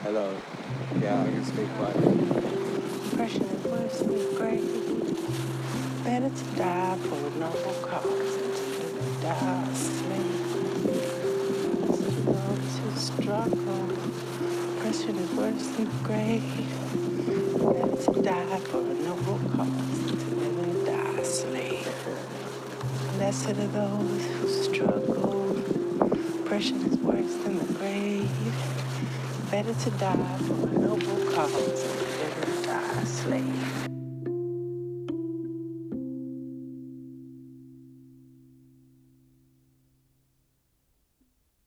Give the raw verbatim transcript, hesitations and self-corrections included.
Hello. Yeah, I can speak quietly. Oppression is worse than the grave. Better to die for a noble cause than to live and die a slave. To those who struggle, oppression is worse than the grave. Better to die for a noble cause than to live and die a slave. Blessed are those who struggle. Oppression is worse than the grave. Better to die for a noble cause than to live and die a slave.